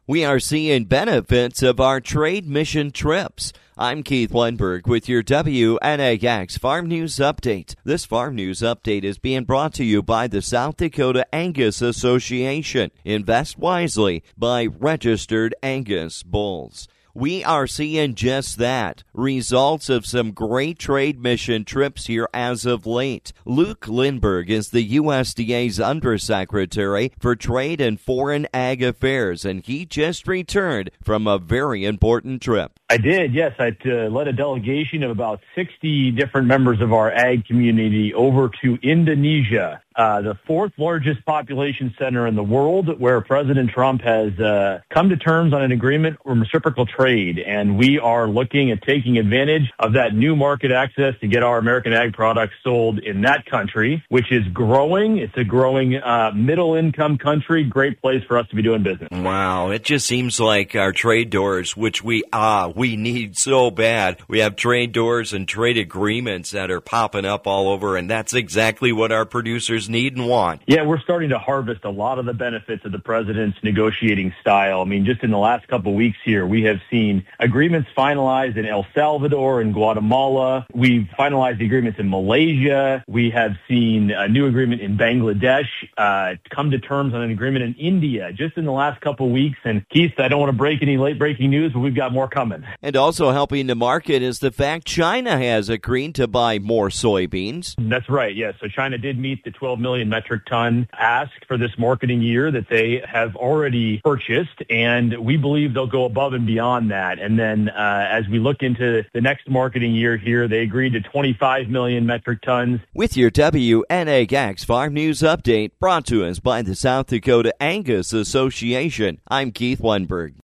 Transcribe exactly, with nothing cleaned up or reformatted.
We are seeing benefits of our trade mission trips. I'm Keith Lundberg with your W N A X Farm News Update. This Farm News Update is being brought to you by the South Dakota Angus Association. Invest wisely by Registered Angus Bulls. We are seeing just that. Results of some great trade mission trips here as of late. Luke Lindberg is the U S D A's Undersecretary for Trade and Foreign Ag Affairs, and he just returned from a very important trip. I did, yes. I uh, led a delegation of about sixty different members of our ag community over to Indonesia, uh, the fourth largest population center in the world, where President Trump has uh, come to terms on an agreement on reciprocal trade. And we are looking at taking advantage of that new market access to get our American ag products sold in that country, which is growing. It's a growing uh, middle-income country. Great place for us to be doing business. Wow, it just seems like our trade doors, which we ah, we need so bad. We have trade doors and trade agreements that are popping up all over, and that's exactly what our producers need and want. Yeah, we're starting to harvest a lot of the benefits of the president's negotiating style. I mean, just in the last couple of weeks here, we have seen agreements finalized in El Salvador and Guatemala. We've finalized the agreements in Malaysia. We have seen a new agreement in Bangladesh, uh, come to terms on an agreement in India just in the last couple of weeks. And Keith, I don't want to break any late breaking news, but we've got more coming. And also helping the market is the fact China has agreed to buy more soybeans. That's right, yes. So China did meet the twelve million metric ton ask for this marketing year that they have already purchased, and we believe they'll go above and beyond that. And then uh, as we look into the next marketing year here, they agreed to twenty-five million metric tons. With your W N A X Farm News Update brought to us by the South Dakota Angus Association, I'm Keith Lundberg.